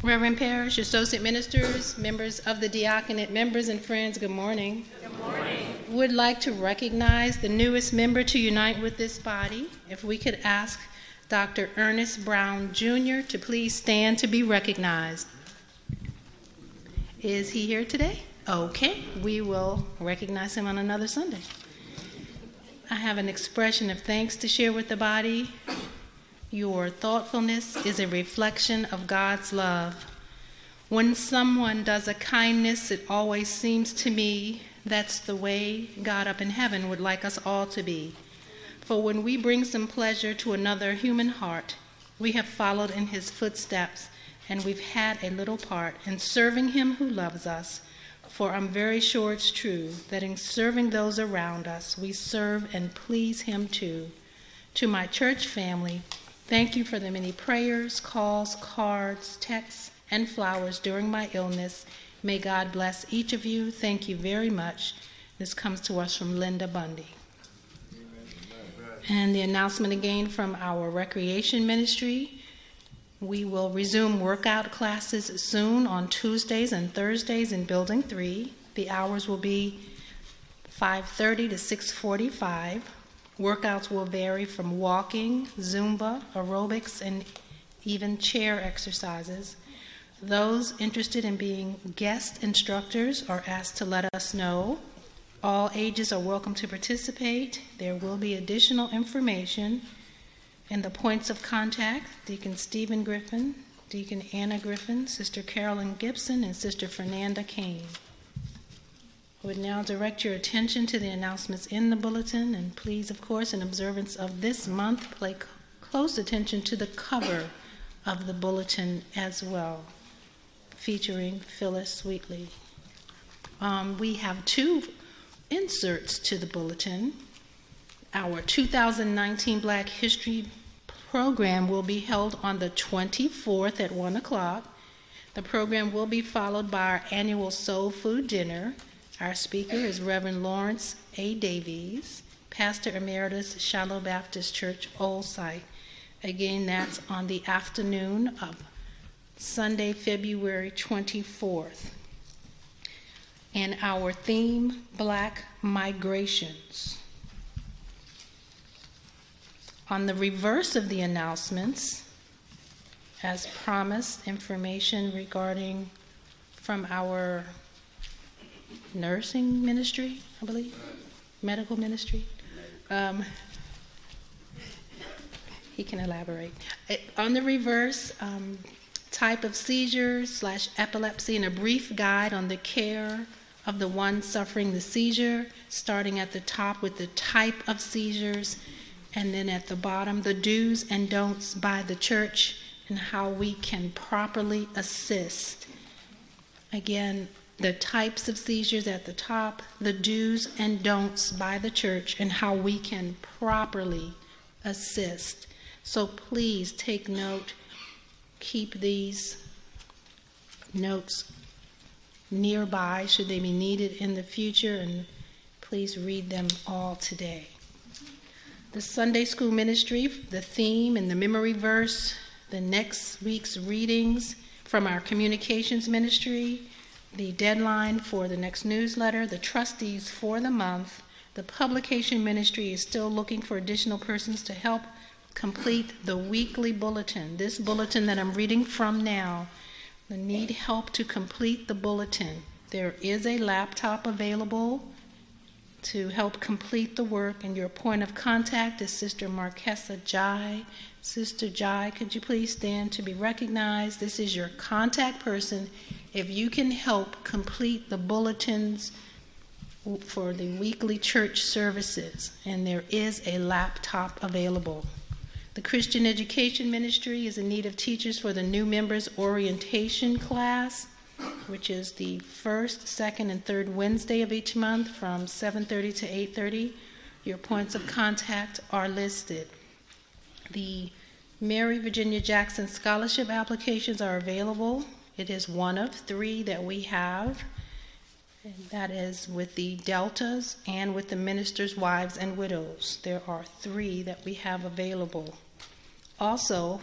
Reverend Parrish, associate ministers, members of the diaconate, members and friends, good morning. Good morning. Would like to recognize the newest member to unite with this body. If we could ask Dr. Ernest Brown Jr. to please stand to be recognized. Is he here today? Okay, we will recognize him on another Sunday. I have an expression of thanks to share with the body. Your thoughtfulness is a reflection of God's love. When someone does a kindness, it always seems to me that's the way God up in heaven would like us all to be. For when we bring some pleasure to another human heart, we have followed in his footsteps, and we've had a little part in serving him who loves us. For I'm very sure it's true that in serving those around us, we serve and please him too. To my church family, thank you for the many prayers, calls, cards, texts, and flowers during my illness. May God bless each of you. Thank you very much. This comes to us from Linda Bundy. And the announcement again from our recreation ministry. We will resume workout classes soon on Tuesdays and Thursdays in Building 3. The hours will be 5:30 to 6:45. Workouts will vary from walking, Zumba, aerobics, and even chair exercises. Those interested in being guest instructors are asked to let us know. All ages are welcome to participate. There will be additional information in the points of contact: Deacon Stephen Griffin, Deacon Anna Griffin, Sister Carolyn Gibson, and Sister Fernanda Kane. I would now direct your attention to the announcements in the bulletin, and please, of course, in observance of this month, pay close attention to the cover of the bulletin as well, featuring Phyllis Wheatley. We have two inserts to the bulletin. Our 2019 Black History program will be held on the 24th at 1 o'clock. The program will be followed by our annual Soul Food Dinner. Our speaker is Reverend Lawrence A. Davies, Pastor Emeritus, Shiloh Baptist Church, Old Site. Again, that's on the afternoon of Sunday, February 24th. And our theme, Black Migrations. On the reverse of the announcements, as promised, information regarding from our nursing ministry, I believe, medical ministry. He can elaborate. On the reverse, type of seizure/epilepsy, and a brief guide on the care of the one suffering the seizure, starting at the top with the type of seizures, and then at the bottom, the do's and don'ts by the church and how we can properly assist. Again, the types of seizures at the top, the do's and don'ts by the church, and how we can properly assist. So please take note, keep these notes nearby should they be needed in the future, and please read them all today. The Sunday school ministry, the theme and the memory verse, the next week's readings from our communications ministry, the deadline for the next newsletter, the trustees for the month. The publication ministry is still looking for additional persons to help complete the weekly bulletin. This bulletin that I'm reading from now, I need help to complete the bulletin. There is a laptop available to help complete the work, and your point of contact is Sister Marquessa Jai. Sister Jai, could you please stand to be recognized? This is your contact person. If you can help complete the bulletins for the weekly church services, and there is a laptop available. The Christian Education Ministry is in need of teachers for the new members orientation class, which is the first, second, and third Wednesday of each month from 7:30 to 8:30. Your points of contact are listed. The Mary Virginia Jackson Scholarship applications are available. It is one of 3 that we have, and that is with the Deltas and with the ministers' wives and widows. There are 3 that we have available. Also,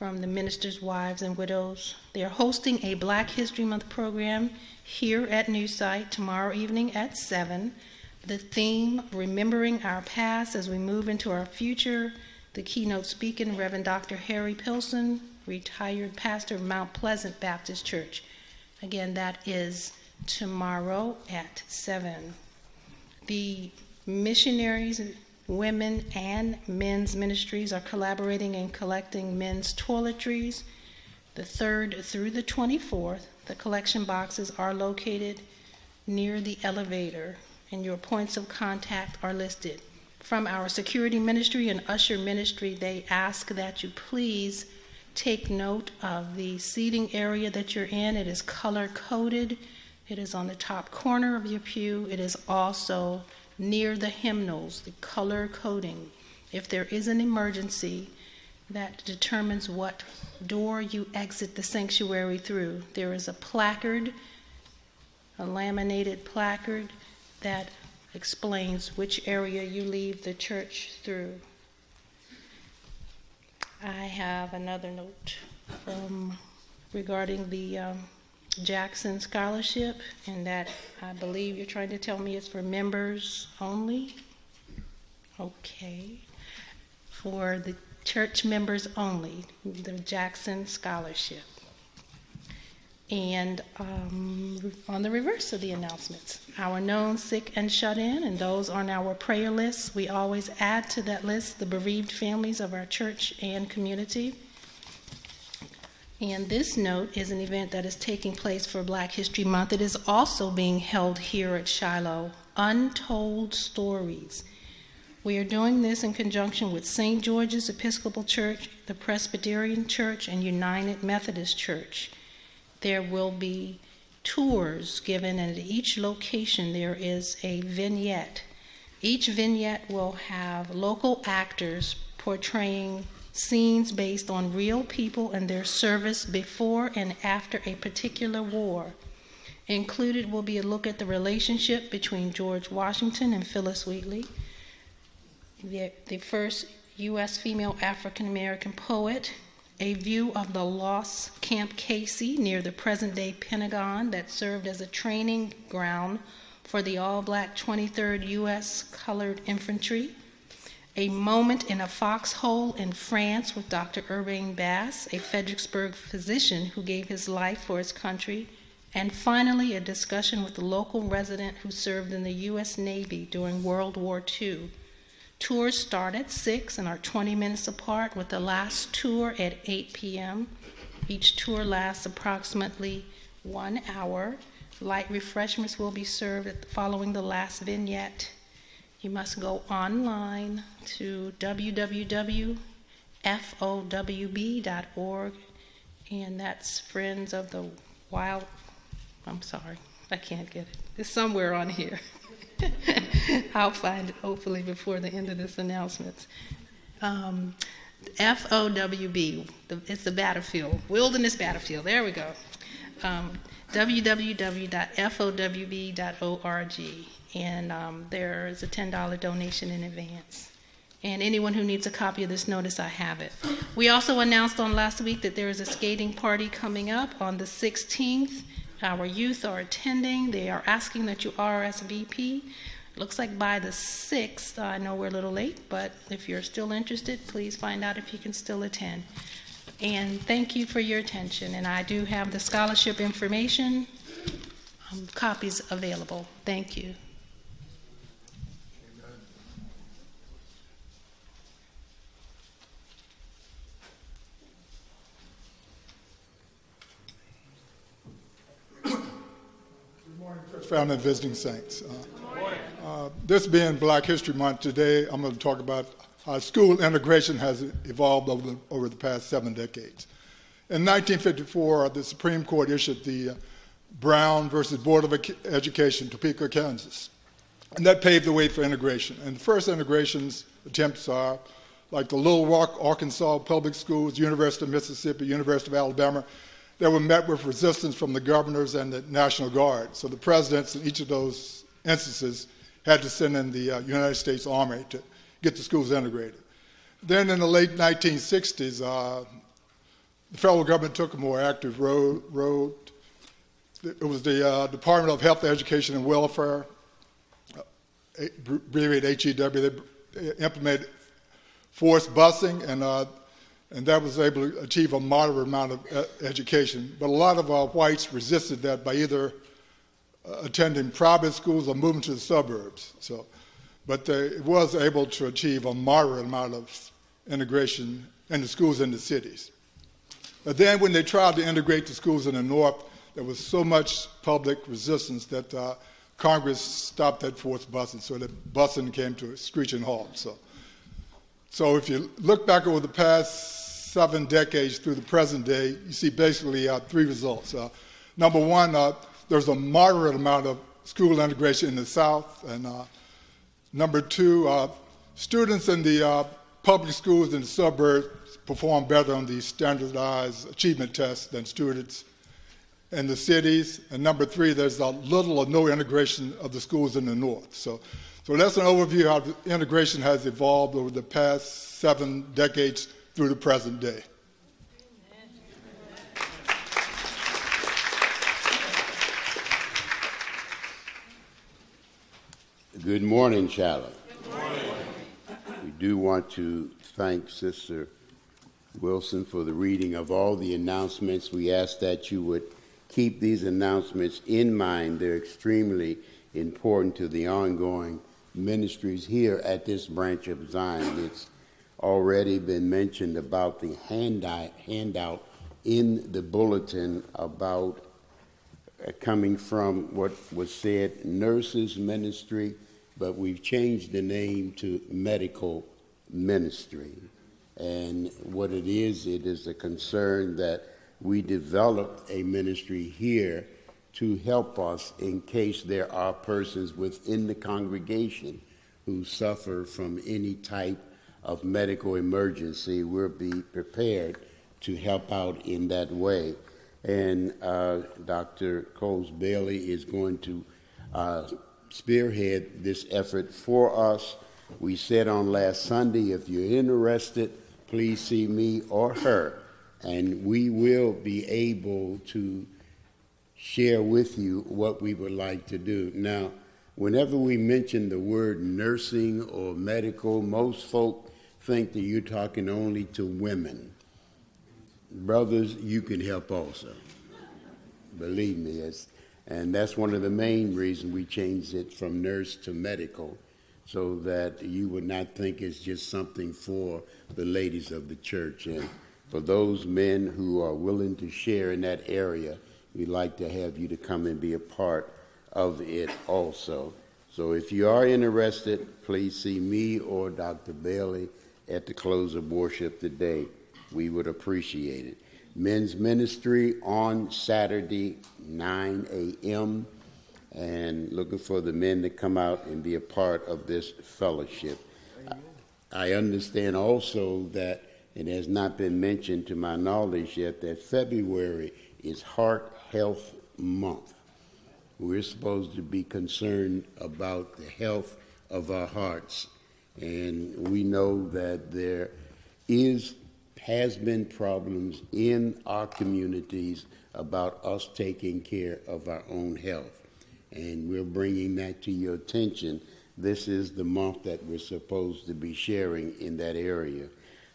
from the Ministers' Wives and Widows. They are hosting a Black History Month program here at New Site tomorrow evening at 7. The theme, Remembering Our Past as We Move into Our Future. The keynote speaker, Reverend Dr. Harry Pilson, retired pastor of Mount Pleasant Baptist Church. Again, that is tomorrow at 7. The missionaries, women, and men's ministries are collaborating in collecting men's toiletries. The 3rd through the 24th, the collection boxes are located near the elevator, and your points of contact are listed. From our security ministry and usher ministry, they ask that you please take note of the seating area that you're in. It is color-coded. It is on the top corner of your pew. It is also near the hymnals, the color coding. If there is an emergency, that determines what door you exit the sanctuary through. There is a placard, a laminated placard, that explains which area you leave the church through. I have another note regarding the Jackson Scholarship, and that I believe you're trying to tell me it's for members only. Okay. For the church members only, the Jackson Scholarship. And on the reverse of the announcements, our known sick and shut in, and those on our prayer list, we always add to that list the bereaved families of our church and community. And this note is an event that is taking place for Black History Month. It is also being held here at Shiloh, Untold Stories. We are doing this in conjunction with St. George's Episcopal Church, the Presbyterian Church, and United Methodist Church. There will be tours given, and at each location there is a vignette. Each vignette will have local actors portraying scenes based on real people and their service before and after a particular war. Included will be a look at the relationship between George Washington and Phyllis Wheatley, the first U.S. female African-American poet, a view of the lost Camp Casey near the present-day Pentagon that served as a training ground for the all-black 23rd U.S. Colored Infantry, a moment in a foxhole in France with Dr. Urbain Bass, a Fredericksburg physician who gave his life for his country, and finally a discussion with the local resident who served in the U.S. Navy during World War II. Tours start at 6 and are 20 minutes apart, with the last tour at 8 p.m. Each tour lasts approximately 1 hour. Light refreshments will be served following the last vignette. You must go online to www.fowb.org, and that's Friends of the Wild. I'm sorry, I can't get it. It's somewhere on here. I'll find it hopefully before the end of this announcement. FOWB, it's the battlefield, Wilderness Battlefield. There we go. www.fowb.org, and there is a $10 donation in advance. And anyone who needs a copy of this notice, I have it. We also announced on last week that there is a skating party coming up on the 16th. Our youth are attending. They are asking that you RSVP. Looks like by the 6th, I know we're a little late, but if you're still interested, please find out if you can still attend. And thank you for your attention. And I do have the scholarship information, copies available. Thank you. Family and visiting saints. This being Black History Month, today I'm going to talk about how school integration has evolved over the past 7 decades. In 1954, the Supreme Court issued the Brown versus Board of Education, Topeka, Kansas, and that paved the way for integration. And the first integrations attempts are like the Little Rock, Arkansas Public Schools, University of Mississippi, University of Alabama. They were met with resistance from the governors and the National Guard. So the presidents in each of those instances had to send in the United States Army to get the schools integrated. Then in the late 1960s, the federal government took a more active road. It was the Department of Health, Education, and Welfare, abbreviated HEW. They implemented forced busing, and that was able to achieve a moderate amount of education. But a lot of whites resisted that by either attending private schools or moving to the suburbs. But it was able to achieve a moderate amount of integration in the schools in the cities. But then when they tried to integrate the schools in the north, there was so much public resistance that Congress stopped that forced busing, so that busing came to a screeching halt. So if you look back over the past 7 decades through the present day, you see basically 3 results. Number one, there's a moderate amount of school integration in the South, and number 2, students in the public schools in the suburbs perform better on these standardized achievement tests than students in the cities. And number 3, there's a little or no integration of the schools in the north. So that's an overview of how the integration has evolved over the past 7 decades through the present day. Good morning, Charlotte. Good morning. We do want to thank Sister Wilson for the reading of all the announcements. We ask that you would keep these announcements in mind. They're extremely important to the ongoing ministries here at this branch of Zion. It's already been mentioned about the handout in the bulletin about coming from what was said nurses ministry, but we've changed the name to medical ministry. And what it is a concern that we developed a ministry here to help us in case there are persons within the congregation who suffer from any type of medical emergency. We'll be prepared to help out in that way. And Dr. Coles Bailey is going to spearhead this effort for us. We said on last Sunday, if you're interested, please see me or her, and we will be able to share with you what we would like to do. Now, whenever we mention the word nursing or medical, most folk think that you're talking only to women. Brothers, you can help also. Believe me, and that's one of the main reasons we changed it from nurse to medical, so that you would not think it's just something for the ladies of the church. And for those men who are willing to share in that area, we'd like to have you to come and be a part of it also. So if you are interested, please see me or Dr. Bailey at the close of worship today. We would appreciate it. Men's ministry on Saturday, 9 a.m., and looking for the men to come out and be a part of this fellowship. I understand also that it has not been mentioned to my knowledge yet that February is Heart Health Month. We're supposed to be concerned about the health of our hearts, and we know that there has been problems in our communities about us taking care of our own health. And we're bringing that to your attention. This is the month that we're supposed to be sharing in that area.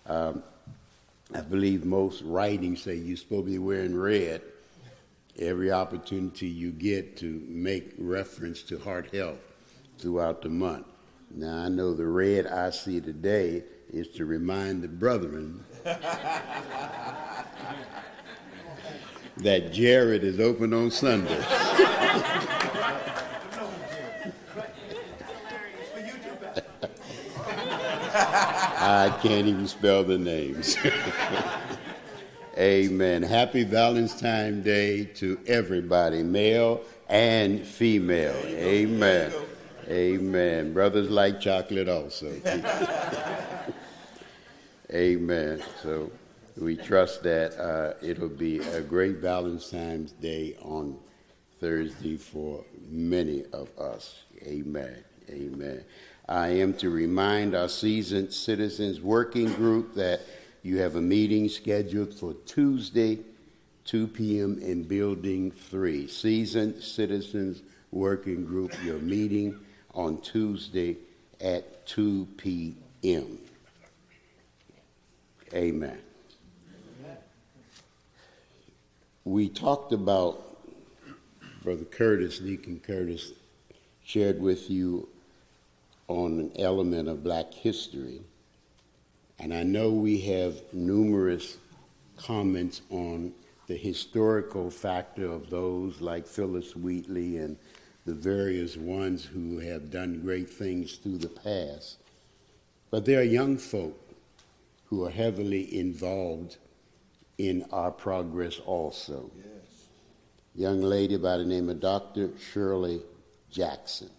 I believe most writings say you're supposed to be wearing red every opportunity you get to make reference to heart health throughout the month. Now, I know the red I see today is to remind the brethren that Jared is open on Sunday. I can't even spell the names. Amen. Happy Valentine's Day to everybody, male and female. Amen. Amen. Brothers like chocolate also. Amen. So we trust that it'll be a great Valentine's Day on Thursday for many of us. Amen. Amen. I am to remind our seasoned citizens working group that You have a meeting scheduled for Tuesday, 2 p.m. in Building 3. Seasoned Citizens Working Group, your meeting on Tuesday at 2 p.m. Amen. We talked about, Brother Curtis, Deacon Curtis, shared with you on an element of black history. And I know we have numerous comments on the historical factor of those like Phyllis Wheatley and the various ones who have done great things through the past. But there are young folk who are heavily involved in our progress also. Yes. Young lady by the name of Dr. Shirley Jackson.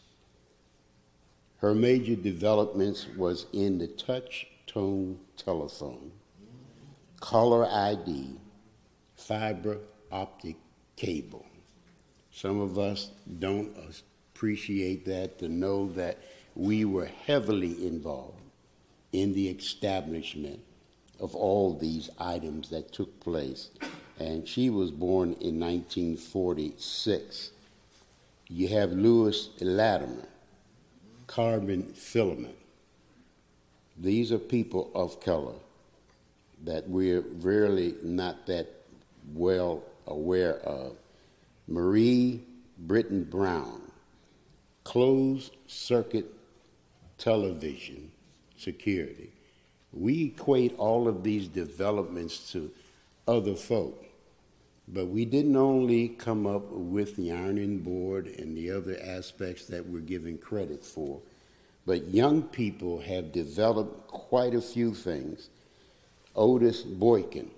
Her major developments was in the touch tone telephone, caller ID, fiber optic cable. Some of us don't appreciate that, to know that we were heavily involved in the establishment of all these items that took place. And she was born in 1946. You have Lewis Latimer, carbon filament. These are people of color that we're really not that well aware of. Marie Britton Brown, closed circuit television security. We equate all of these developments to other folk, but we didn't only come up with the ironing board and the other aspects that we're giving credit for, but young people have developed quite a few things. Otis Boykin,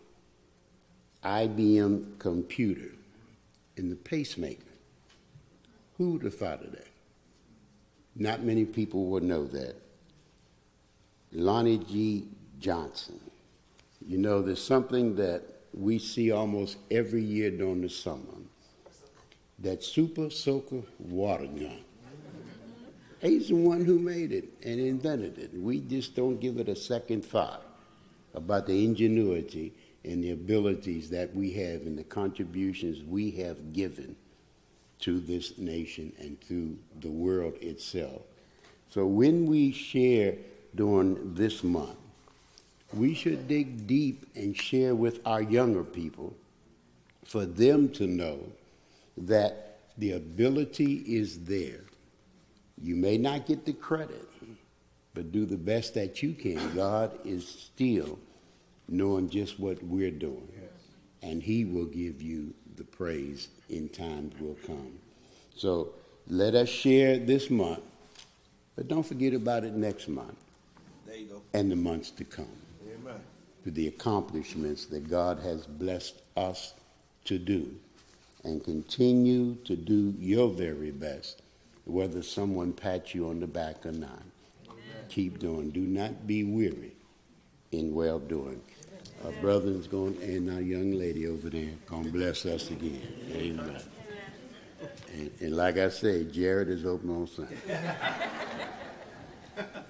IBM computer, and the pacemaker. Who would have thought of that? Not many people would know that. Lonnie G. Johnson. You know, there's something that we see almost every year during the summer. That Super Soaker water gun. He's the one who made it and invented it. We just don't give it a second thought about the ingenuity and the abilities that we have and the contributions we have given to this nation and to the world itself. So when we share during this month, we should dig deep and share with our younger people for them to know that the ability is there. You may not get the credit, but do the best that you can. God is still knowing just what we're doing, and he will give you the praise in times will come. So let us share this month, but don't forget about it next month. There you go. And the months to come. Amen. For the accomplishments that God has blessed us to do, and continue to do your very best, whether someone pats you on the back or not. Amen. Keep doing. Do not be weary in well-doing. Our brother's going, and our young lady over there going to bless us again. Amen. And like I say, Jared is open on Sunday.